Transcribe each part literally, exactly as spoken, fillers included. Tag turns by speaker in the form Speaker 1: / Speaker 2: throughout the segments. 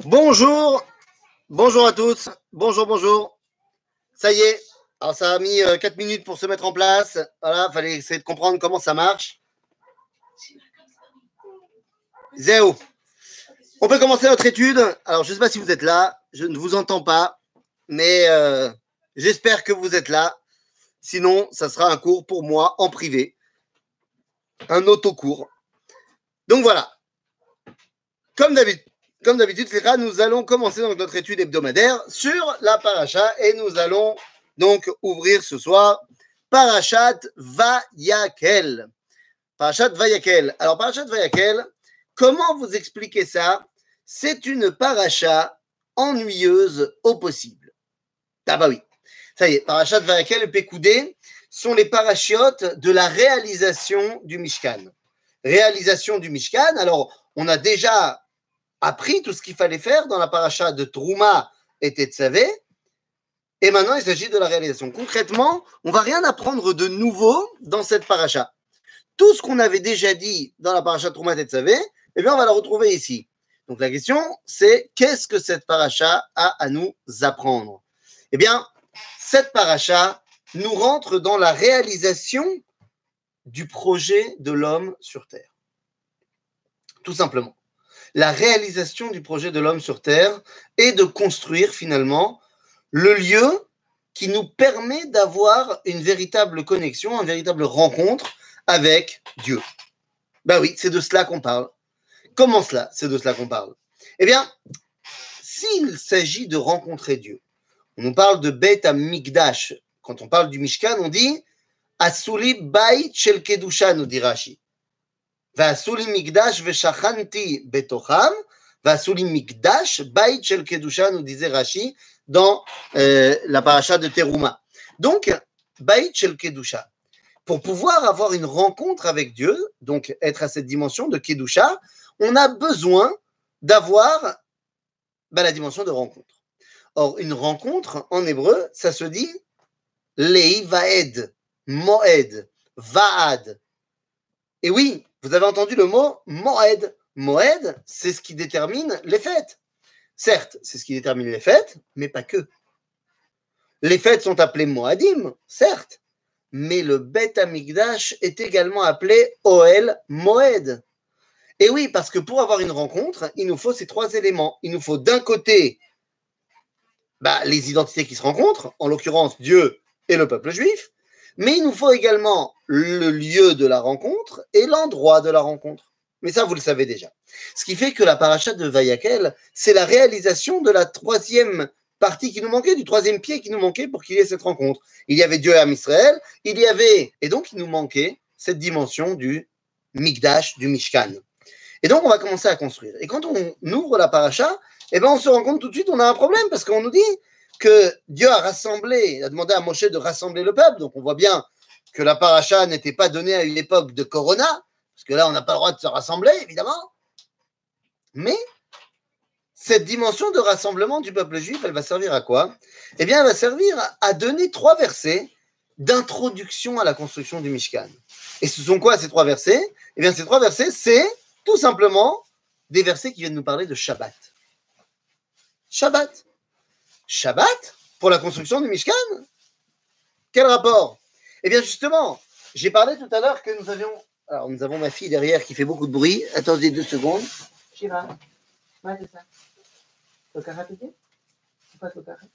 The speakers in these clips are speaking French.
Speaker 1: Bonjour, bonjour à tous, bonjour, bonjour. Ça y est, alors ça a mis euh, quatre minutes pour se mettre en place. Voilà, il fallait essayer de comprendre comment ça marche. Zéo. On peut commencer notre étude. Alors, je ne sais pas si vous êtes là, je ne vous entends pas, mais euh, j'espère que vous êtes là. Sinon, ça sera un cours pour moi en privé, un autocours. Donc voilà, comme d'habitude. Comme d'habitude, nous allons commencer donc notre étude hebdomadaire sur la paracha et nous allons donc ouvrir ce soir Parashat Vayakel. Parashat Vayakel. Alors, Parashat Vayakel, comment vous expliquer ça? C'est une paracha ennuyeuse au possible. Ah bah oui, ça y est, Parashat Vayakel et Pekoudé sont les parachiotes de la réalisation du Mishkan. Réalisation du Mishkan, alors on a déjà appris tout ce qu'il fallait faire dans la paracha de Trouma et Tetzavé, et maintenant il s'agit de la réalisation. Concrètement, on ne va rien apprendre de nouveau dans cette paracha. Tout ce qu'on avait déjà dit dans la paracha de Trouma et Tetzavé, eh bien on va le retrouver ici. Donc la question, c'est qu'est-ce que cette paracha a à nous apprendre? Eh bien, cette paracha nous rentre dans la réalisation du projet de l'homme sur Terre. Tout simplement. La réalisation du projet de l'homme sur Terre est de construire finalement le lieu qui nous permet d'avoir une véritable connexion, une véritable rencontre avec Dieu. Ben oui, c'est de cela qu'on parle. Comment cela? C'est de cela qu'on parle. Eh bien, s'il s'agit de rencontrer Dieu, on nous parle de Beit HaMikdash. Quand on parle du Mishkan, on dit Asuli Bait Shel Kedusha, nous dit Rashi. Vasuli Mikdash Veshachanti Betocham, Vasuli Mikdash Bait Shel Kedusha, nous disait Rashi dans euh, la paracha de Teruma. Donc, Bait Shel Kedusha. Pour pouvoir avoir une rencontre avec Dieu, donc être à cette dimension de Kedusha, on a besoin d'avoir bah, la dimension de rencontre. Or, une rencontre, en hébreu, ça se dit Lei Vaed, Moed, Vaad. Et oui, vous avez entendu le mot Moed. Moed, c'est ce qui détermine les fêtes. Certes, c'est ce qui détermine les fêtes, mais pas que. Les fêtes sont appelées Moadim, certes, mais le Beit HaMikdash est également appelé Ohel Moed. Et oui, parce que pour avoir une rencontre, il nous faut ces trois éléments. Il nous faut d'un côté bah, les identités qui se rencontrent, en l'occurrence Dieu et le peuple juif, mais il nous faut également le lieu de la rencontre et l'endroit de la rencontre. Mais ça, vous le savez déjà. Ce qui fait que la paracha de Vayakel, c'est la réalisation de la troisième partie qui nous manquait, du troisième pied qui nous manquait pour qu'il y ait cette rencontre. Il y avait Dieu et Am Israël, il y avait, et donc il nous manquait cette dimension du Mikdash, du Mishkan. Et donc on va commencer à construire. Et quand on ouvre la paracha, eh ben on se rend compte tout de suite, on a un problème, parce qu'on nous dit que Dieu a rassemblé, a demandé à Moshe de rassembler le peuple. Donc on voit bien que la paracha n'était pas donnée à une époque de Corona, parce que là on n'a pas le droit de se rassembler, évidemment. Mais cette dimension de rassemblement du peuple juif, elle va servir à quoi? Eh bien, elle va servir à donner trois versets d'introduction à la construction du Mishkan. Et ce sont quoi ces trois versets? Eh bien, ces trois versets, c'est tout simplement des versets qui viennent nous parler de Shabbat. Shabbat. Shabbat pour la construction du Mishkan? Quel rapport? Eh bien, justement, j'ai parlé tout à l'heure que nous avions... Alors, nous avons ma fille derrière qui fait beaucoup de bruit. Attendez deux secondes. Shira, מה זה? לוקחת את זה? איפה את לוקחת?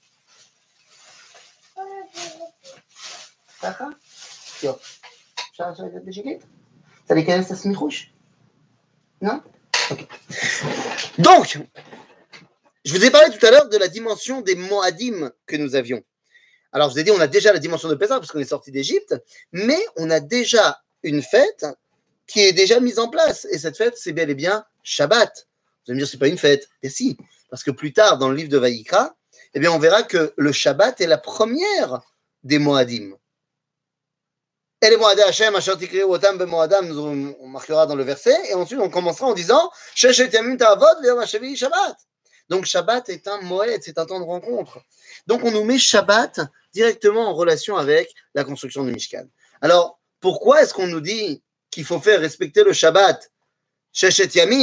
Speaker 1: ככה? יופי. אפשר לעשות את זה בשקט? אתה להיכנס לסמיכוש? Non? Ok. Donc, je vous ai parlé tout à l'heure de la dimension des Moadim que nous avions. Alors, je vous ai dit, on a déjà la dimension de Pessah parce qu'on est sorti d'Égypte, mais on a déjà une fête qui est déjà mise en place. Et cette fête, c'est bel et bien Shabbat. Vous allez me dire, c'est pas une fête. Et si, parce que plus tard, dans le livre de Vayikra, eh bien, on verra que le Shabbat est la première des Moadim. Et les Moadé Hashem, Asher Tikriu Otam be Moadam, nous on marquera dans le verset, et ensuite on commencera en disant Sheshet Yamim Ta'avod ve'Yom HaShavi Shabbat. Donc Shabbat est un Moed, c'est un temps de rencontre. Donc on nous met Shabbat directement en relation avec la construction du Mishkan. Alors, pourquoi est-ce qu'on nous dit qu'il faut faire respecter le Shabbat? Sheshet Yamim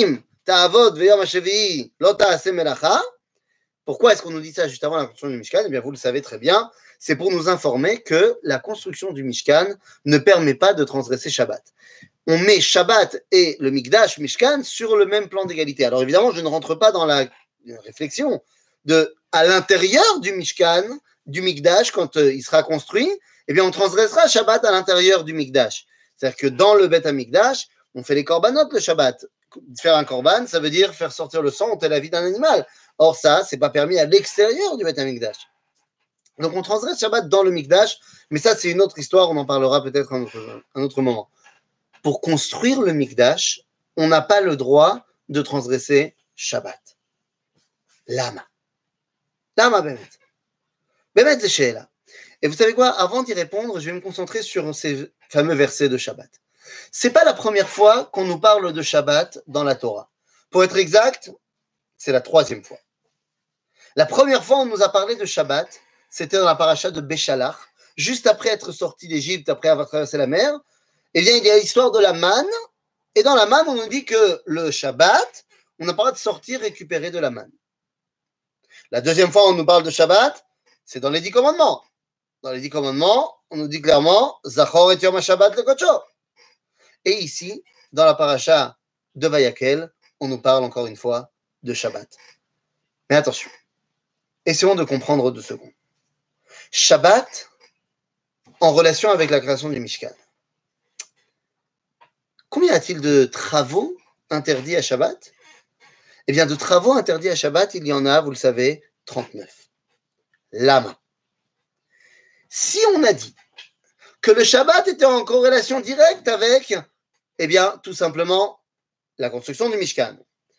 Speaker 1: ta'avod veyom hashevi'i lo ta'aseh melacha. Pourquoi est-ce qu'on nous dit ça juste avant la construction du Mishkan? Eh bien, vous le savez très bien, c'est pour nous informer que la construction du Mishkan ne permet pas de transgresser Shabbat. On met Shabbat et le Mikdash, Mishkan, sur le même plan d'égalité. Alors évidemment, je ne rentre pas dans la réflexion de, à l'intérieur du Mishkan, du Mikdash, quand euh, il sera construit, eh bien, on transgressera Shabbat à l'intérieur du Mikdash. C'est-à-dire que dans le Beth HaMikdash, on fait les korbanot le Shabbat. Faire un korban, ça veut dire faire sortir le sang, ôter la vie d'un animal. Or, ça, c'est pas permis à l'extérieur du Beth HaMikdash. Donc, on transgresse Shabbat dans le Mikdash, mais ça, c'est une autre histoire, on en parlera peut-être un autre, un autre moment. Pour construire le Mikdash, on n'a pas le droit de transgresser Shabbat. Lama. Lama, Bémet. Bémet, c'est Sheela. Et vous savez quoi? Avant d'y répondre, je vais me concentrer sur ces fameux versets de Shabbat. C'est pas la première fois qu'on nous parle de Shabbat dans la Torah. Pour être exact, c'est la troisième fois. La première fois, on nous a parlé de Shabbat, c'était dans la paracha de Béchalach, juste après être sorti d'Égypte, après avoir traversé la mer. Eh bien, il y a l'histoire de la manne, et dans la manne, on nous dit que le Shabbat, on n'a pas le droit de sortir récupérer de la manne. La deuxième fois, on nous parle de Shabbat, c'est dans les dix commandements. Dans les dix commandements, on nous dit clairement Zachor et Yom HaShabbat le Kocho. Et ici, dans la paracha de Vayakel, on nous parle encore une fois de Shabbat. Mais attention, essayons de comprendre deux secondes. Shabbat en relation avec la création du Mishkan. Combien y a-t-il de travaux interdits à Shabbat? Eh bien, de travaux interdits à Shabbat, il y en a, vous le savez, trente-neuf. Lama. Si on a dit que le Shabbat était en corrélation directe avec, eh bien, tout simplement, la construction du Mishkan,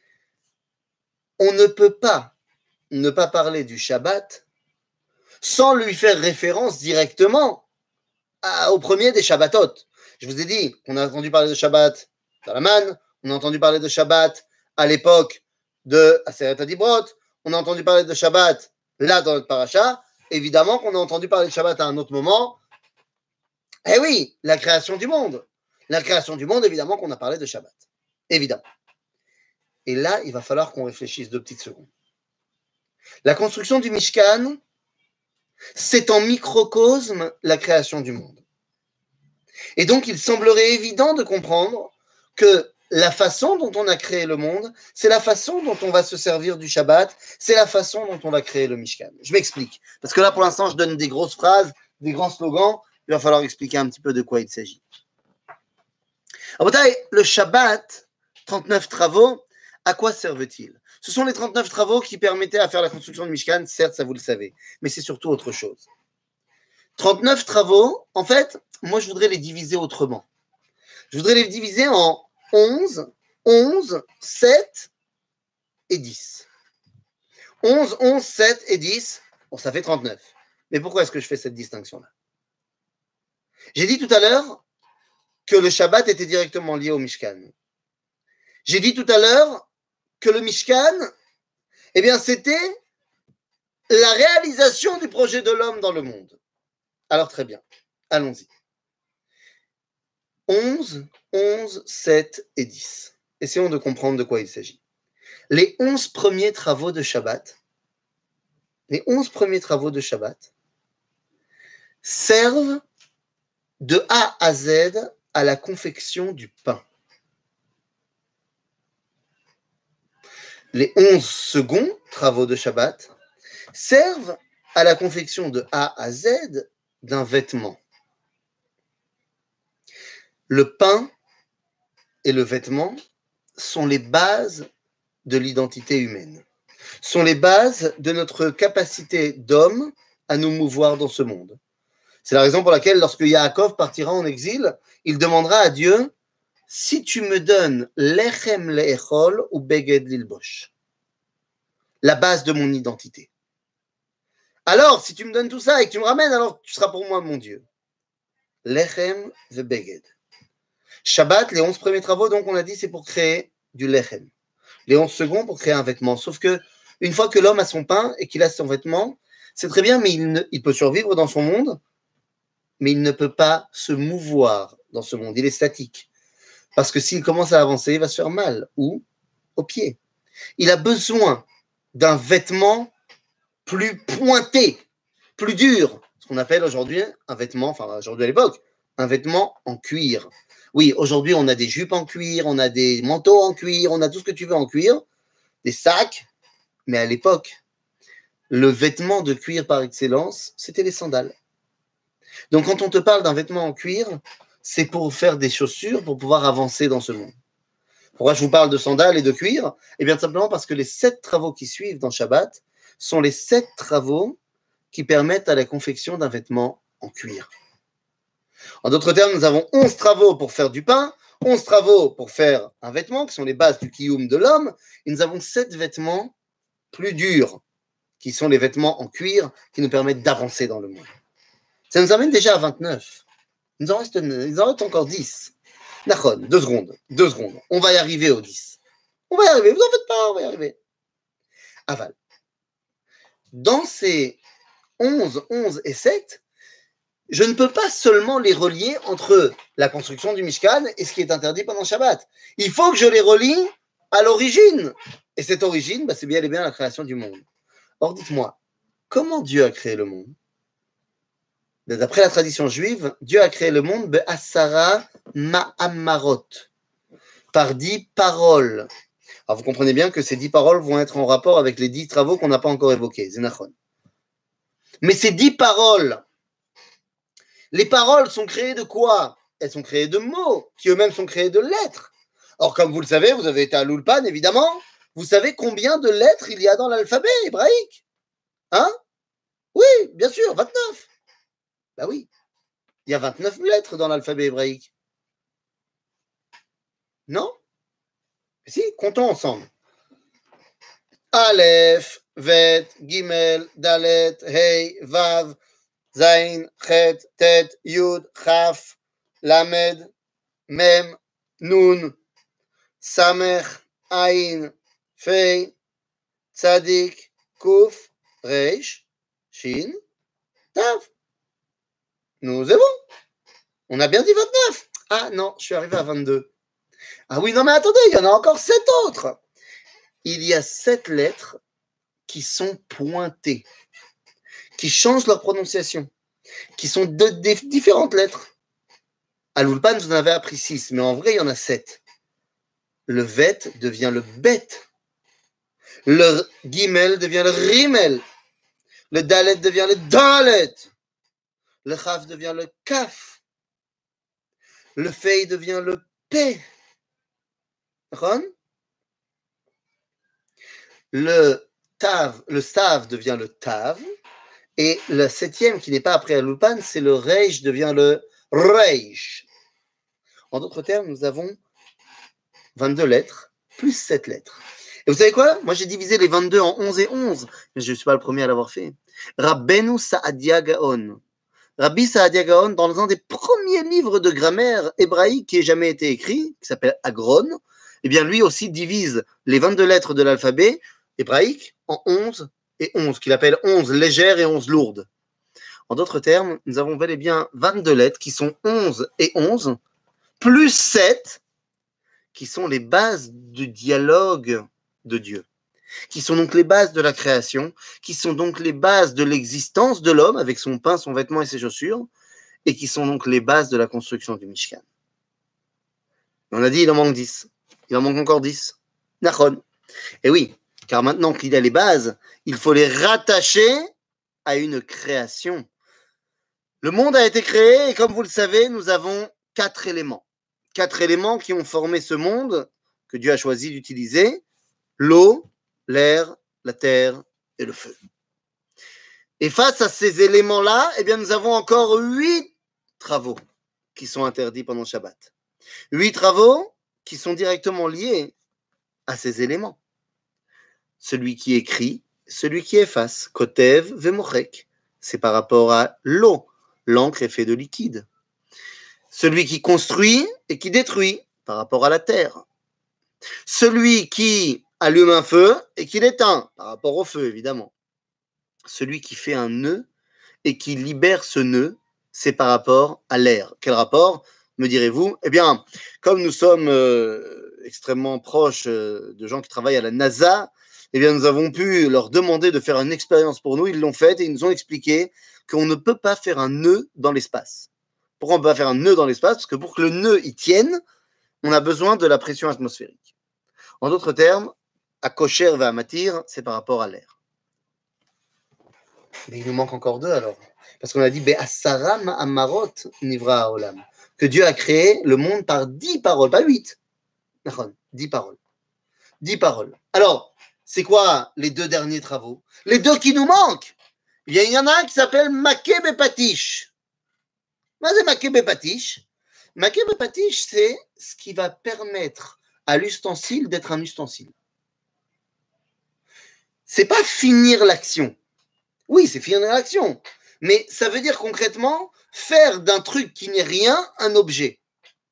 Speaker 1: on ne peut pas ne pas parler du Shabbat sans lui faire référence directement à, au premier des Shabbatot. Je vous ai dit qu'on a entendu parler de Shabbat dans la manne, on a entendu parler de Shabbat à l'époque de Aseret HaDibrot, on a entendu parler de Shabbat là dans notre paracha. Évidemment qu'on a entendu parler de Shabbat à un autre moment. Eh oui, la création du monde. La création du monde, évidemment qu'on a parlé de Shabbat. Évidemment. Et là, il va falloir qu'on réfléchisse deux petites secondes. La construction du Mishkan, c'est en microcosme la création du monde. Et donc, il semblerait évident de comprendre que la façon dont on a créé le monde, c'est la façon dont on va se servir du Shabbat, c'est la façon dont on va créer le Mishkan. Je m'explique. Parce que là, pour l'instant, je donne des grosses phrases, des grands slogans. Il va falloir expliquer un petit peu de quoi il s'agit. Le Shabbat, trente-neuf travaux, à quoi servent-ils? Ce sont les trente-neuf travaux qui permettaient à faire la construction du Mishkan, certes, ça vous le savez, mais c'est surtout autre chose. trente-neuf travaux, en fait, moi, je voudrais les diviser autrement. Je voudrais les diviser en onze, onze, sept et dix. onze, onze, sept et dix, bon, ça fait trente-neuf. Mais pourquoi est-ce que je fais cette distinction-là? J'ai dit tout à l'heure que le Shabbat était directement lié au Mishkan. J'ai dit tout à l'heure que le Mishkan, eh bien, c'était la réalisation du projet de l'homme dans le monde. Alors, très bien. Allons-y. onze, onze, sept et dix. Essayons de comprendre de quoi il s'agit. Les onze premiers travaux de Shabbat, les onze premiers travaux de Shabbat servent de A à Z à la confection du pain. Les onze seconds travaux de Shabbat servent à la confection de A à Z d'un vêtement. Le pain et le vêtement sont les bases de l'identité humaine, sont les bases de notre capacité d'homme à nous mouvoir dans ce monde. C'est la raison pour laquelle, lorsque Yaakov partira en exil, il demandera à Dieu « Si tu me donnes lechem le'echol ou beged lilbosh », la base de mon identité. Alors, si tu me donnes tout ça et que tu me ramènes, alors tu seras pour moi mon Dieu. Lechem ve beged. Shabbat, les onze premiers travaux, donc on a dit, c'est pour créer du lechem. Les onze seconds pour créer un vêtement. Sauf que une fois que l'homme a son pain et qu'il a son vêtement, c'est très bien, mais il, ne, il peut survivre dans son monde, mais il ne peut pas se mouvoir dans ce monde. Il est statique. Parce que s'il commence à avancer, il va se faire mal. Ou aux pieds. Il a besoin d'un vêtement plus pointé, plus dur, ce qu'on appelle aujourd'hui un vêtement, enfin aujourd'hui à l'époque, un vêtement en cuir. Oui, aujourd'hui on a des jupes en cuir, on a des manteaux en cuir, on a tout ce que tu veux en cuir, des sacs, mais à l'époque, le vêtement de cuir par excellence, c'était les sandales. Donc quand on te parle d'un vêtement en cuir, c'est pour faire des chaussures, pour pouvoir avancer dans ce monde. Pourquoi je vous parle de sandales et de cuir? Eh bien, simplement parce que les sept travaux qui suivent dans Shabbat sont les sept travaux qui permettent à la confection d'un vêtement en cuir. En d'autres termes, nous avons onze travaux pour faire du pain, onze travaux pour faire un vêtement, qui sont les bases du kiyum de l'homme, et nous avons sept vêtements plus durs, qui sont les vêtements en cuir, qui nous permettent d'avancer dans le monde. Ça nous amène déjà à vingt-neuf. Il nous en reste, il en reste encore dix. Nachon, deux secondes, deux secondes. On va y arriver aux dix. On va y arriver, vous en faites pas, on va y arriver. Aval. Dans ces onze, onze et sept, je ne peux pas seulement les relier entre la construction du Mishkan et ce qui est interdit pendant Shabbat. Il faut que je les relie à l'origine. Et cette origine, bah, c'est bien et bien la création du monde. Or, dites-moi, comment Dieu a créé le monde? D'après la tradition juive, Dieu a créé le monde be'asara ma'amarot, par dix paroles. Alors vous comprenez bien que ces dix paroles vont être en rapport avec les dix travaux qu'on n'a pas encore évoqués, Zénachon. Mais ces dix paroles, les paroles sont créées de quoi? Elles sont créées de mots, qui eux-mêmes sont créés de lettres. Or, comme vous le savez, vous avez été à l'Ulpan, évidemment, vous savez combien de lettres il y a dans l'alphabet hébraïque? Hein? Oui, bien sûr, vingt-neuf. Ben oui, il y a vingt-neuf lettres dans l'alphabet hébraïque. Non? Si, comptons ensemble. Aleph, Vet, Gimel, Dalet, Hey, Vav, Zain, Chet, Tet, Yud, Chaf, Lamed, Mem, Nun, Samech, Ain, Fei, Tzadik, Kuf, Reish, Shin, Tav. Nous c'est bon. On a bien dit vingt-neuf. Ah non, je suis arrivé à vingt-deux. Ah oui, non mais attendez, il y en a encore sept autres. Il y a sept lettres qui sont pointées, qui changent leur prononciation, qui sont de, de différentes lettres. À l'Ulpan, vous en avez appris six, mais en vrai, il y en a sept. Le vet devient le bet. Le gimel devient le rimel. Le dalet devient le dalet. Le chaf devient le kaf. Le fei devient le p. Ron? Le tav, le sav devient le tav. Et le septième, qui n'est pas après à l'Ulpan, c'est le reish devient le reish. En d'autres termes, nous avons vingt-deux lettres, plus sept lettres. Et vous savez quoi? Moi, j'ai divisé les vingt-deux en onze et onze, mais je ne suis pas le premier à l'avoir fait. Rabbeinu Saadia Gaon. Rabbi Saadia Gaon, dans un des premiers livres de grammaire hébraïque qui ait jamais été écrit, qui s'appelle Agron, eh bien, lui aussi divise les vingt-deux lettres de l'alphabet hébraïque en onze et onze, qu'il appelle onze légères et onze lourdes. En d'autres termes, nous avons bel et bien vingt-deux lettres qui sont onze et onze, plus sept, qui sont les bases du dialogue de Dieu, qui sont donc les bases de la création, qui sont donc les bases de l'existence de l'homme avec son pain, son vêtement et ses chaussures, et qui sont donc les bases de la construction du Mishkan. On a dit il en manque dix. Il en manque encore dix. Nachon. Et oui, car maintenant qu'il a les bases, il faut les rattacher à une création. Le monde a été créé et comme vous le savez, nous avons quatre éléments. Quatre éléments qui ont formé ce monde que Dieu a choisi d'utiliser: l'eau, l'air, la terre et le feu. Et face à ces éléments-là, eh bien, nous avons encore huit travaux qui sont interdits pendant Shabbat. Huit travaux qui sont directement liés à ces éléments. Celui qui écrit, celui qui efface, kotev vemochek, c'est par rapport à l'eau. L'encre est faite de liquide. Celui qui construit et qui détruit, par rapport à la terre. Celui qui allume un feu et qui l'éteint, par rapport au feu, évidemment. Celui qui fait un nœud et qui libère ce nœud, c'est par rapport à l'air. Quel rapport, me direz-vous? Eh bien, comme nous sommes euh, extrêmement proches euh, de gens qui travaillent à la NASA, eh bien, nous avons pu leur demander de faire une expérience pour nous. Ils l'ont faite et ils nous ont expliqué qu'on ne peut pas faire un nœud dans l'espace. Pourquoi on ne peut pas faire un nœud dans l'espace? Parce que pour que le nœud y tienne, on a besoin de la pression atmosphérique. En d'autres termes, à Kosher va matir, c'est par rapport à l'air. Mais il nous manque encore deux alors. Parce qu'on a dit Be'asara ma'amarot nivra ha'olam, que Dieu a créé le monde par dix paroles, pas huit. Dix paroles. Dix paroles. Alors, c'est quoi les deux derniers travaux? Les deux qui nous manquent. Il y en a un qui s'appelle Maké Bepatish. Qu'est-ce que c'est Maké Bepatish? Maké Bepatish, c'est ce qui va permettre à l'ustensile d'être un ustensile. C'est pas finir l'action. Oui, c'est finir l'action. Mais ça veut dire concrètement faire d'un truc qui n'est rien un objet.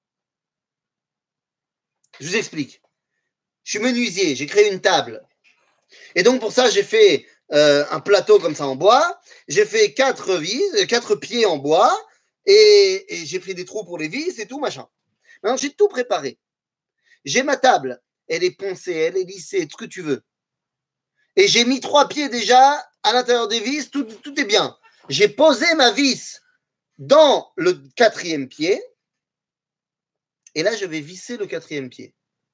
Speaker 1: Je vous explique. Je suis menuisier, j'ai créé une table. Et donc pour ça, j'ai fait euh, un plateau comme ça en bois. J'ai fait quatre vis, quatre pieds en bois. Et, et j'ai pris des trous pour les vis et tout, machin. Maintenant, j'ai tout préparé. J'ai ma table. Elle est poncée, elle est lissée, tout ce que tu veux. Et j'ai mis trois pieds déjà à l'intérieur des vis, tout, tout est bien. J'ai posé ma vis dans le quatrième pied. Et là, je vais visser le quatrième pied.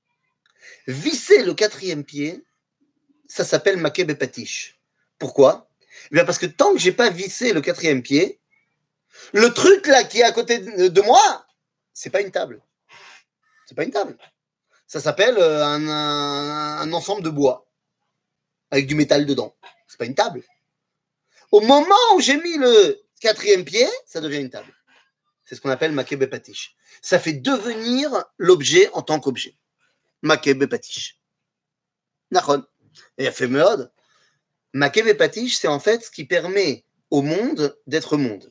Speaker 1: Visser le quatrième pied, ça s'appelle Maké Bepatish. Pourquoi? Eh bien parce que tant que je n'ai pas vissé le quatrième pied, le truc là qui est à côté de moi, c'est pas une table. C'est pas une table. Ça s'appelle un, un, un ensemble de bois avec du métal dedans. C'est pas une table. Au moment où j'ai mis le quatrième pied, ça devient une table. C'est ce qu'on appelle Maké Bepatish. Ça fait devenir l'objet en tant qu'objet. Maké Bepatish. Nachon. Et fait mode. Maké Bepatish, c'est en fait ce qui permet au monde d'être monde.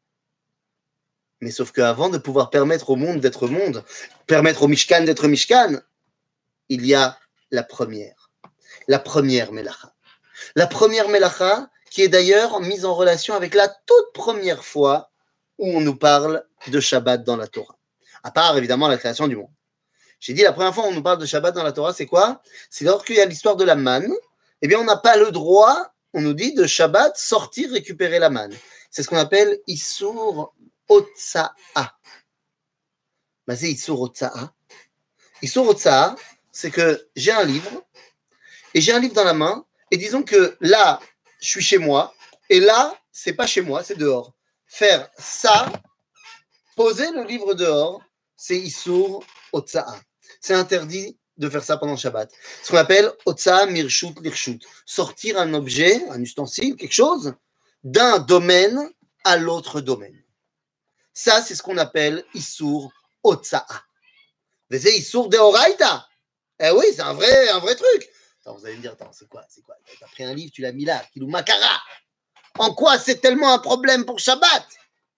Speaker 1: Mais sauf qu'avant de pouvoir permettre au monde d'être monde, permettre au Mishkan d'être Mishkan, il y a la première. La première Melacha. La première Melacha qui est d'ailleurs mise en relation avec la toute première fois où on nous parle de Shabbat dans la Torah. À part évidemment la création du monde. J'ai dit la première fois où on nous parle de Shabbat dans la Torah, c'est quoi? C'est lorsqu'il y a l'histoire de la manne. Eh bien, on n'a pas le droit, on nous dit, de Shabbat sortir récupérer la manne. C'est ce qu'on appelle Issour Otsa'a. Ben, c'est Issour Otsa'a. Issour Otsa'a, c'est que j'ai un livre, et j'ai un livre dans la main, et disons que là, je suis chez moi, et là, c'est pas chez moi, c'est dehors. Faire ça, poser le livre dehors, c'est Issour Otsa'a. C'est interdit de faire ça pendant Shabbat. Ce qu'on appelle Otsa'a Mirshut Lirshut. Sortir un objet, un ustensile, quelque chose, d'un domaine à l'autre domaine. Ça, c'est ce qu'on appelle Issour Otsa'a. Mais c'est Issour Deoraita. Eh oui, c'est un vrai, un vrai truc. Attends, vous allez me dire, attends, c'est quoi, c'est quoi? T'as pris un livre, tu l'as mis là, Kilou Makara. En quoi c'est tellement un problème pour Shabbat?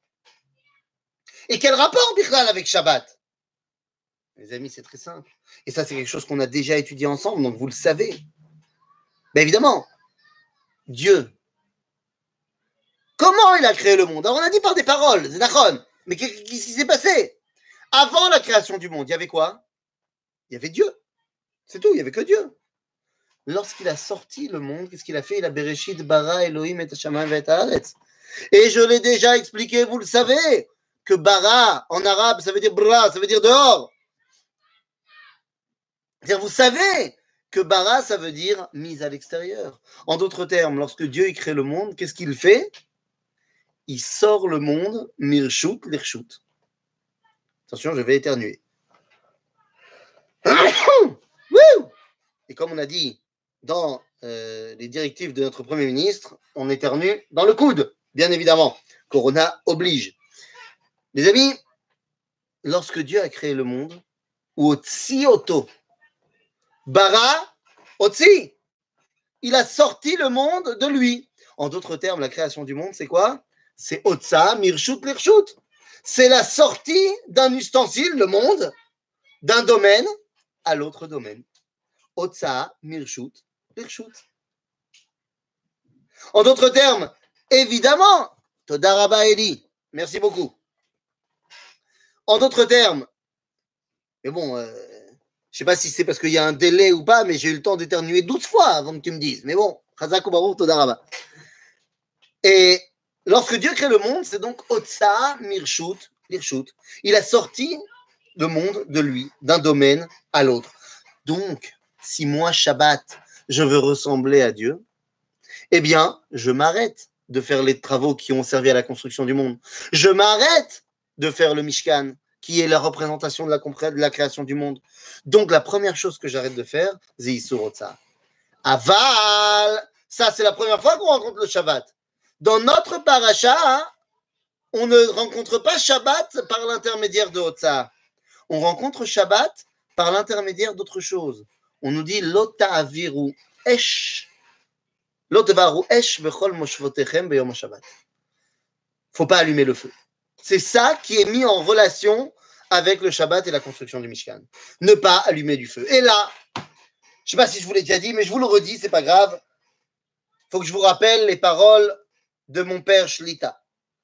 Speaker 1: Et quel rapport, Bichlal, avec Shabbat? Les amis, c'est très simple. Et ça, c'est quelque chose qu'on a déjà étudié ensemble, donc vous le savez. Bien évidemment, Dieu, comment il a créé le monde? Alors, on a dit par des paroles, Zénachon. Mais qu'est-ce qui s'est passé? Avant la création du monde, il y avait quoi? Il y avait Dieu. C'est tout, il n'y avait que Dieu. Lorsqu'il a sorti le monde, qu'est-ce qu'il a fait? Il a Bereshit bara Elohim et Hashamayim et Haaretz. Et je l'ai déjà expliqué, vous le savez, que bara, en arabe, ça veut dire bra, ça veut dire dehors. C'est-à-dire, vous savez que bara, ça veut dire mise à l'extérieur. En d'autres termes, lorsque Dieu il crée le monde, qu'est-ce qu'il fait? Il sort le monde, mirshut, lirshut. Attention, je vais éternuer. Et comme on a dit dans euh, les directives de notre Premier ministre, on éternue dans le coude, bien évidemment. Corona oblige. Les amis, lorsque Dieu a créé le monde, ou Otsi Oto, bara, Otsi, il a sorti le monde de lui. En d'autres termes, la création du monde, c'est quoi? C'est Otsa, Mirshut, Lirshut. C'est la sortie d'un ustensile, le monde, d'un domaine à l'autre domaine. Otsa, Mirshut, Lirshut. En d'autres termes, évidemment, Todaraba Eli, merci beaucoup. En d'autres termes, mais bon, euh, Je ne sais pas si c'est parce qu'il y a un délai ou pas, mais j'ai eu le temps d'éternuer douze fois avant que tu me dises. Mais bon, Chazak Baruch Todaraba. Et lorsque Dieu crée le monde, c'est donc Otsa Mirshut, Mirshut. Il a sorti le monde de lui, d'un domaine à l'autre. Donc, si moi, Shabbat, je veux ressembler à Dieu, eh bien, je m'arrête de faire les travaux qui ont servi à la construction du monde. Je m'arrête de faire le Mishkan, qui est la représentation de la, de la création du monde. Donc, la première chose que j'arrête de faire, c'est Isur Otsa. Aval, ça, c'est la première fois qu'on rencontre le Shabbat. Dans notre paracha, hein, on ne rencontre pas Shabbat par l'intermédiaire de Otsa. On rencontre Shabbat par l'intermédiaire d'autre chose. On nous dit Lota aviru esh. Lota varu esh bechol moshvotechem beyom Shabbat. Faut pas allumer le feu. C'est ça qui est mis en relation avec le Shabbat et la construction du Mishkan. Ne pas allumer du feu. Et là, je sais pas si je vous l'ai déjà dit, mais je vous le redis, c'est pas grave. Faut que je vous rappelle les paroles de mon père Shlita.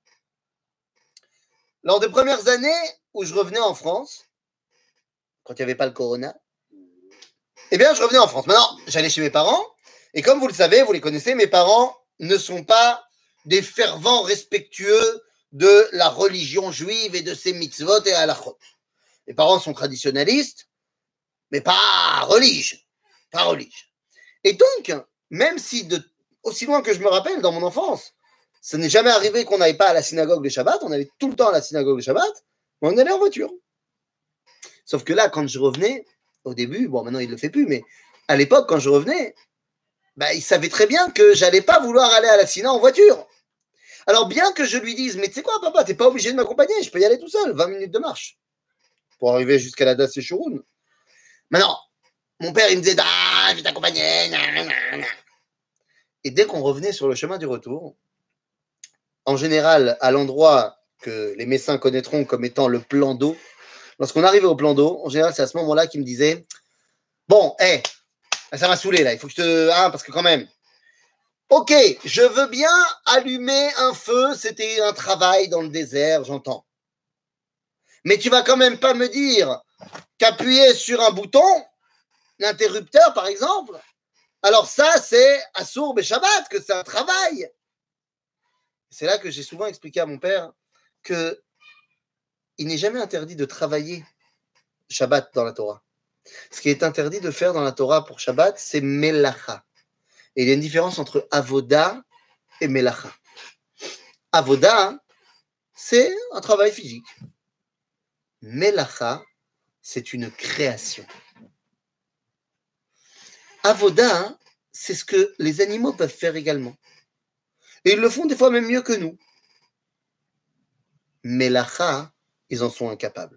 Speaker 1: Lors des premières années où je revenais en France, quand il n'y avait pas le corona, eh bien, je revenais en France. Maintenant, j'allais chez mes parents, et comme vous le savez, vous les connaissez, mes parents ne sont pas des fervents respectueux de la religion juive et de ses mitzvot et halachot. Mes parents sont traditionnalistes, mais pas religieux. Pas religieux. Et donc, même si, de, aussi loin que je me rappelle, dans mon enfance, ça n'est jamais arrivé qu'on n'aille pas à la synagogue le Shabbat, on allait tout le temps à la synagogue le Shabbat, mais on allait en voiture. Sauf que là, quand je revenais, au début, bon, maintenant il ne le fait plus, mais à l'époque, quand je revenais, bah, il savait très bien que j'allais pas vouloir aller à la syna en voiture. Alors, bien que je lui dise, mais tu sais quoi, papa, t'es pas obligé de m'accompagner, je peux y aller tout seul, vingt minutes de marche, pour arriver jusqu'à la Das et Shurun. Maintenant, mon père, il me disait, ah, je vais t'accompagner, nanana. Et dès qu'on revenait sur le chemin du retour, en général, à l'endroit que les médecins connaîtront comme étant le plan d'eau, lorsqu'on arrivait au plan d'eau, en général, c'est à ce moment-là qu'il me disait, bon, hé, hey, ça m'a saoulé, là, il faut que je te... Hein, parce que quand même, ok, je veux bien allumer un feu, c'était un travail dans le désert, j'entends. Mais tu vas quand même pas me dire qu'appuyer sur un bouton, l'interrupteur, par exemple, alors ça, c'est Assour Shabbat, que c'est un travail. C'est là que j'ai souvent expliqué à mon père qu'il n'est jamais interdit de travailler Shabbat dans la Torah. Ce qui est interdit de faire dans la Torah pour Shabbat, c'est Melacha. Et il y a une différence entre Avoda et Melacha. Avoda, c'est un travail physique. Melacha, c'est une création. Avoda, c'est ce que les animaux peuvent faire également. Et ils le font des fois même mieux que nous. Melacha, ils en sont incapables.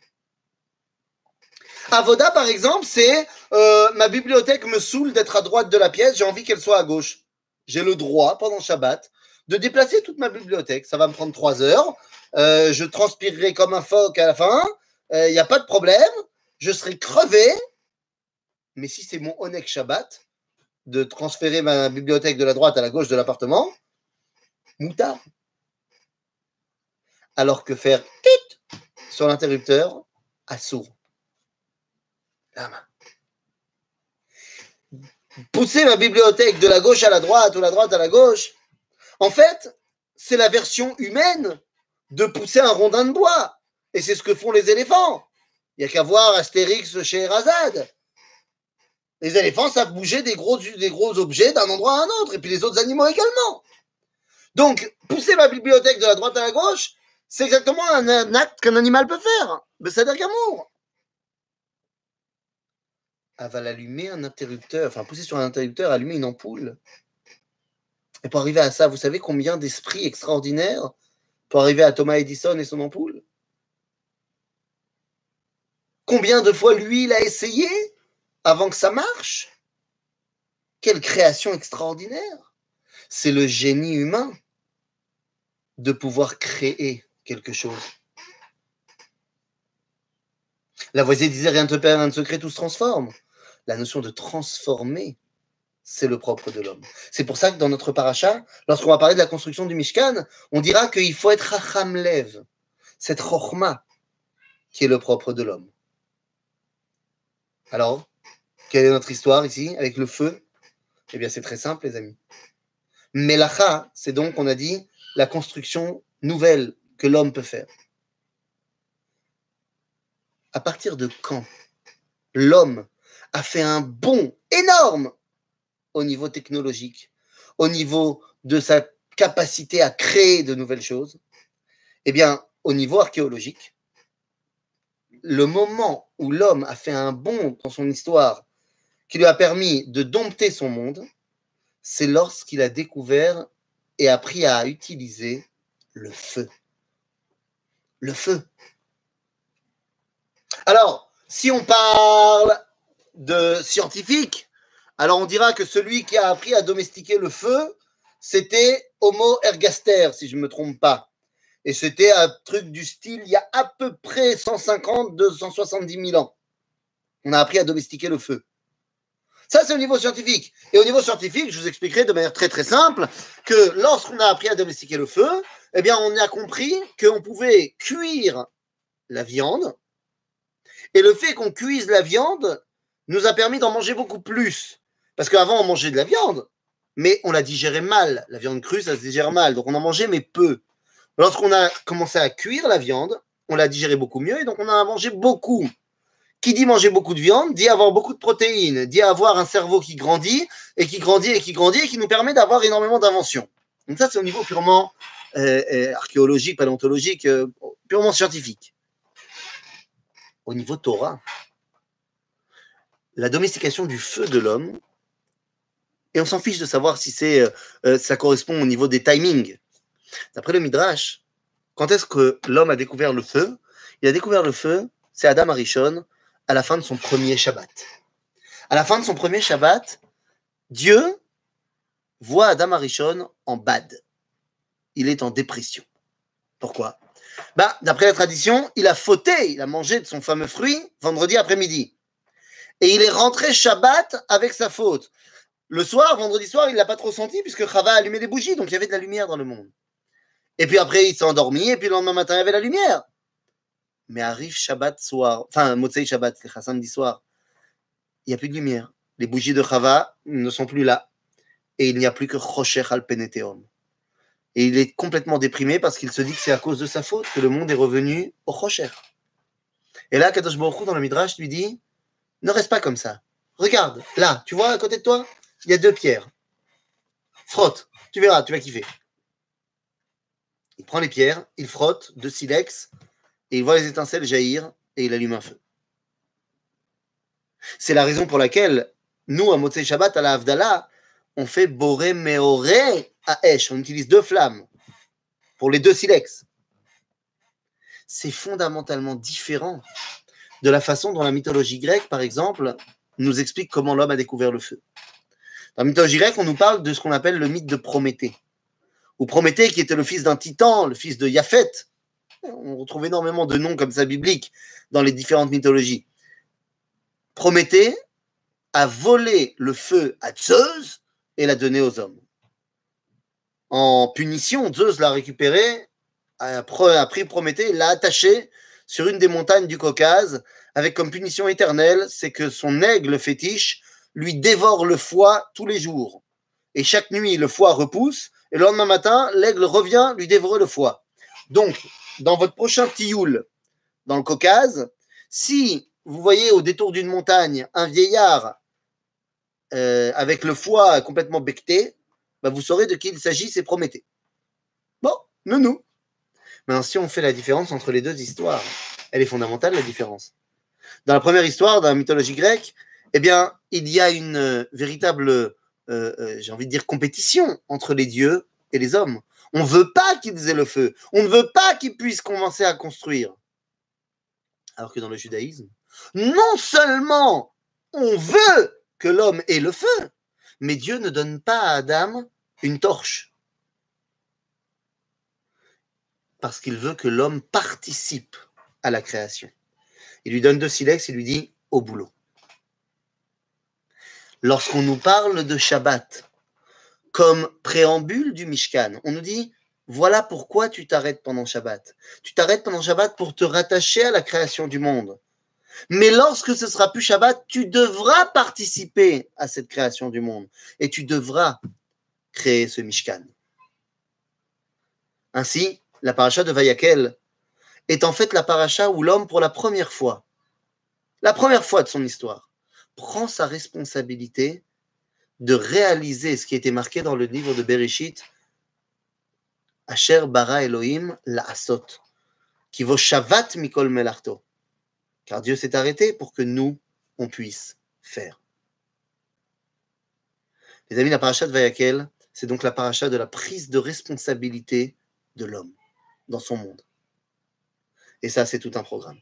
Speaker 1: Avoda, par exemple, c'est euh, ma bibliothèque me saoule d'être à droite de la pièce, j'ai envie qu'elle soit à gauche. J'ai le droit, pendant Shabbat, de déplacer toute ma bibliothèque. Ça va me prendre trois heures. Euh, je transpirerai comme un phoque à la fin. Il euh, n'y a pas de problème. Je serai crevé. Mais si c'est mon Onek Shabbat, de transférer ma bibliothèque de la droite à la gauche de l'appartement, moutard. Alors que faire tit sur l'interrupteur, assourd. La main. Pousser ma bibliothèque de la gauche à la droite ou la droite à la gauche, en fait, c'est la version humaine de pousser un rondin de bois. Et c'est ce que font les éléphants. Il n'y a qu'à voir Astérix chez Erazade. Les éléphants savent bouger des gros, des gros objets d'un endroit à un autre, et puis les autres animaux également. Donc, pousser ma bibliothèque de la droite à la gauche, c'est exactement un, un acte qu'un animal peut faire. Mais ça veut dire qu'amour. Elle va allumer un interrupteur, enfin pousser sur un interrupteur, allumer une ampoule. Et pour arriver à ça, vous savez combien d'esprits extraordinaires pour arriver à Thomas Edison et son ampoule? Combien de fois lui, il a essayé avant que ça marche? Quelle création extraordinaire! C'est le génie humain de pouvoir créer quelque chose. Lavoisier disait rien ne te perd, rien ne se crée, tout se transforme. La notion de transformer, c'est le propre de l'homme. C'est pour ça que dans notre paracha, lorsqu'on va parler de la construction du Mishkan, on dira qu'il faut être Chacham Lev, cette Chochma qui est le propre de l'homme. Alors, quelle est notre histoire ici avec le feu? Eh bien, c'est très simple, les amis. Melacha, c'est donc, on a dit, la construction nouvelle que l'homme peut faire. À partir de quand l'homme a fait un bond énorme au niveau technologique, au niveau de sa capacité à créer de nouvelles choses? Eh bien, au niveau archéologique, le moment où l'homme a fait un bond dans son histoire qui lui a permis de dompter son monde, c'est lorsqu'il a découvert et appris à utiliser le feu. Le feu. Alors, si on parle de scientifique, alors on dira que celui qui a appris à domestiquer le feu, c'était Homo ergaster, si je ne me trompe pas. Et c'était un truc du style, il y a à peu près cent cinquante à deux cent soixante-dix mille ans. On a appris à domestiquer le feu. Ça, c'est au niveau scientifique. Et au niveau scientifique, je vous expliquerai de manière très très simple que lorsqu'on a appris à domestiquer le feu, eh bien, on a compris qu'on pouvait cuire la viande. Et le fait qu'on cuise la viande nous a permis d'en manger beaucoup plus. Parce qu'avant, on mangeait de la viande, mais on la digérait mal. La viande crue, ça se digère mal. Donc, on en mangeait, mais peu. Lorsqu'on a commencé à cuire la viande, on la digérait beaucoup mieux et donc on en a mangé beaucoup. Qui dit manger beaucoup de viande, dit avoir beaucoup de protéines, dit avoir un cerveau qui grandit et qui grandit et qui grandit et qui nous permet d'avoir énormément d'inventions. Donc ça, c'est au niveau purement euh, euh, archéologique, paléontologique, euh, purement scientifique. Au niveau Torah, la domestication du feu de l'homme, et on s'en fiche de savoir si c'est, euh, ça correspond au niveau des timings. D'après le Midrash, quand est-ce que l'homme a découvert le feu? Il a découvert le feu, c'est Adam Arishon, à la fin de son premier Shabbat. À la fin de son premier Shabbat, Dieu voit Adam Arishon en bad. Il est en dépression. Pourquoi? Bah, d'après la tradition, il a fauté, il a mangé de son fameux fruit vendredi après-midi. Et il est rentré Shabbat avec sa faute. Le soir, vendredi soir, il ne l'a pas trop senti puisque Chava a allumé des bougies, donc il y avait de la lumière dans le monde. Et puis après, il s'est endormi, et puis le lendemain matin, il y avait la lumière. Mais arrive Shabbat soir, enfin, Motzei Shabbat, c'est samedi soir, il n'y a plus de lumière. Les bougies de Chava ne sont plus là. Et il n'y a plus que Chosher al Peneteum. Et il est complètement déprimé parce qu'il se dit que c'est à cause de sa faute que le monde est revenu au Chosher. Et là, Kadosh Baruch Hu, dans le Midrash, lui dit, ne reste pas comme ça. Regarde, là, tu vois, à côté de toi, il y a deux pierres. Frotte, tu verras, tu vas kiffer. Il prend les pierres, il frotte de silex, et il voit les étincelles jaillir, et il allume un feu. C'est la raison pour laquelle, nous, à Motzei Shabbat, à la Havdalah, on fait Boré Meoré à Esh. On utilise deux flammes pour les deux silex. C'est fondamentalement différent de la façon dont la mythologie grecque, par exemple, nous explique comment l'homme a découvert le feu. Dans la mythologie grecque, on nous parle de ce qu'on appelle le mythe de Prométhée. Ou Prométhée, qui était le fils d'un titan, le fils de Japhet. On retrouve énormément de noms comme ça bibliques dans les différentes mythologies. Prométhée a volé le feu à Zeus et l'a donné aux hommes. En punition, Zeus l'a récupéré, a pris Prométhée, l'a attaché sur une des montagnes du Caucase, avec comme punition éternelle, c'est que son aigle fétiche lui dévore le foie tous les jours. Et chaque nuit, le foie repousse, et le lendemain matin, l'aigle revient lui dévorer le foie. Donc, dans votre prochain tioul, dans le Caucase, si vous voyez au détour d'une montagne un vieillard euh, avec le foie complètement becté, bah vous saurez de qui il s'agit, c'est Prométhée. Bon, nounou. Maintenant, si on fait la différence entre les deux histoires, elle est fondamentale, la différence. Dans la première histoire, dans la mythologie grecque, eh bien, il y a une euh, véritable, euh, euh, j'ai envie de dire, compétition entre les dieux et les hommes. On ne veut pas qu'ils aient le feu. On ne veut pas qu'ils puissent commencer à construire. Alors que dans le judaïsme, non seulement on veut que l'homme ait le feu, mais Dieu ne donne pas à Adam une torche. Parce qu'il veut que l'homme participe à la création. Il lui donne deux silex, il lui dit au boulot. Lorsqu'on nous parle de Shabbat comme préambule du Mishkan, on nous dit voilà pourquoi tu t'arrêtes pendant Shabbat. Tu t'arrêtes pendant Shabbat pour te rattacher à la création du monde. Mais lorsque ce sera plus Shabbat, tu devras participer à cette création du monde et tu devras créer ce Mishkan. Ainsi, la paracha de Vayakel est en fait la paracha où l'homme, pour la première fois, la première fois de son histoire, prend sa responsabilité de réaliser ce qui était marqué dans le livre de Bereshit, Asher bara Elohim la'asot, qui vaut Shavat mikol melarto. Car Dieu s'est arrêté pour que nous, on puisse faire. Les amis, la paracha de Vayakel, c'est donc la paracha de la prise de responsabilité de l'homme dans son monde. Et ça, c'est tout un programme.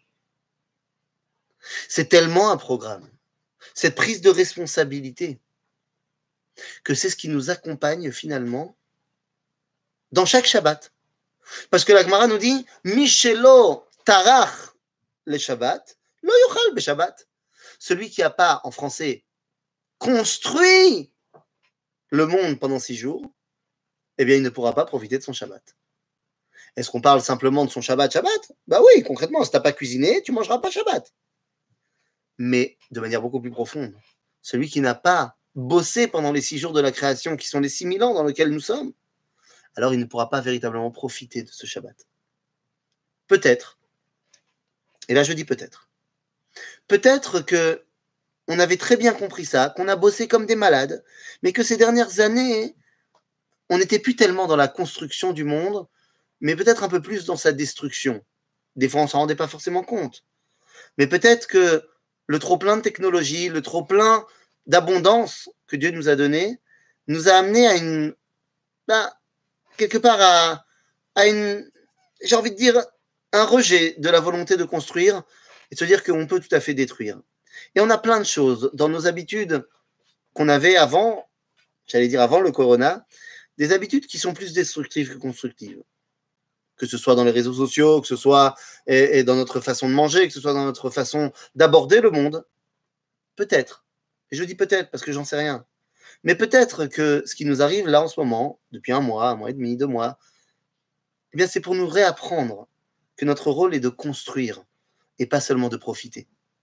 Speaker 1: C'est tellement un programme, cette prise de responsabilité, que c'est ce qui nous accompagne finalement dans chaque Shabbat. Parce que la Gemara nous dit « Mishelo tarach le Shabbat, lo yochal be Shabbat ». Celui qui n'a pas, en français, construit le monde pendant six jours, eh bien, il ne pourra pas profiter de son Shabbat. Est-ce qu'on parle simplement de son Shabbat Shabbat? Bah oui, concrètement, si tu n'as pas cuisiné, tu ne mangeras pas Shabbat. Mais de manière beaucoup plus profonde, celui qui n'a pas bossé pendant les six jours de la création, qui sont les six mille ans dans lesquels nous sommes, alors il ne pourra pas véritablement profiter de ce Shabbat. Peut-être, et là je dis peut-être, peut-être que on avait très bien compris ça, qu'on a bossé comme des malades, mais que ces dernières années, on n'était plus tellement dans la construction du monde, mais peut-être un peu plus dans sa destruction. Des fois, on ne s'en rendait pas forcément compte. Mais peut-être que le trop-plein de technologie, le trop-plein d'abondance que Dieu nous a donné, nous a amené à une... Ben, quelque part à, à une... j'ai envie de dire, un rejet de la volonté de construire et de se dire qu'on peut tout à fait détruire. Et on a plein de choses dans nos habitudes qu'on avait avant, j'allais dire avant le corona, des habitudes qui sont plus destructives que constructives. Que ce soit dans les réseaux sociaux, que ce soit et, et dans notre façon de manger, que ce soit dans notre façon d'aborder le monde. Peut-être. Et je dis peut-être parce que j'en sais rien. Mais peut-être que ce qui nous arrive là en ce moment, depuis un mois, un mois et demi, deux mois, eh bien c'est pour nous réapprendre que notre rôle est de construire et pas seulement de profiter.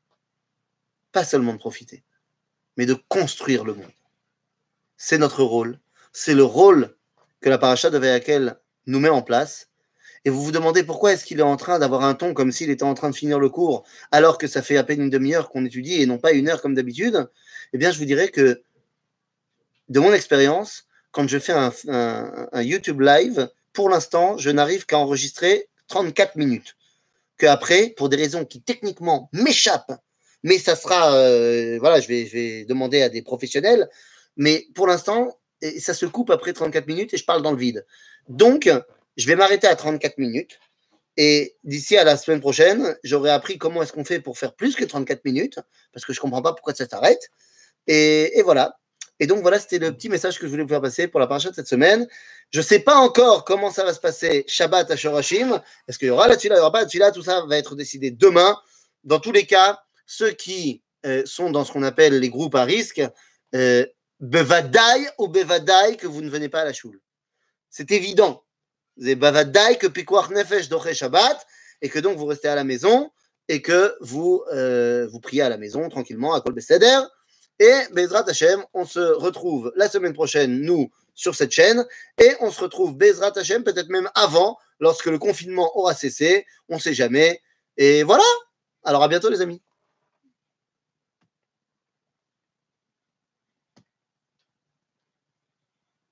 Speaker 1: Pas seulement de profiter, mais de construire le monde. C'est notre rôle. C'est le rôle que la paracha de Vayakel nous met en place. Et vous vous demandez pourquoi est-ce qu'il est en train d'avoir un ton comme s'il était en train de finir le cours, alors que ça fait à peine une demi-heure qu'on étudie et non pas une heure comme d'habitude. Eh bien, je vous dirais que, de mon expérience, quand je fais un, un, un YouTube live, pour l'instant, je n'arrive qu'à enregistrer trente-quatre minutes. Qu'après, pour des raisons qui techniquement m'échappent, mais ça sera, euh, voilà, je vais, je vais demander à des professionnels, mais pour l'instant, ça se coupe après trente-quatre minutes et je parle dans le vide. Donc, je vais m'arrêter à trente-quatre minutes et d'ici à la semaine prochaine, j'aurai appris comment est-ce qu'on fait pour faire plus que trente-quatre minutes, parce que je ne comprends pas pourquoi ça s'arrête. Et, et voilà. Et donc, voilà, c'était le petit message que je voulais vous faire passer pour la paracha de cette semaine. Je ne sais pas encore comment ça va se passer Shabbat à Shorashim. Est-ce qu'il y aura la tefila, il n'y aura pas la tefila, tout ça va être décidé demain. Dans tous les cas, ceux qui euh, sont dans ce qu'on appelle les groupes à risque, euh, bevadaï ou bevadaï que vous ne venez pas à la choule. C'est évident. C'est bevadaï que pikuach nefesh doche Shabbat et que donc vous restez à la maison et que vous, euh, vous priez à la maison tranquillement à Kol Beseder. Et Bezrat Hashem, on se retrouve la semaine prochaine, nous, sur cette chaîne, et on se retrouve Bezrat Hashem, peut-être même avant, lorsque le confinement aura cessé, on ne sait jamais. Et voilà. Alors à bientôt les amis.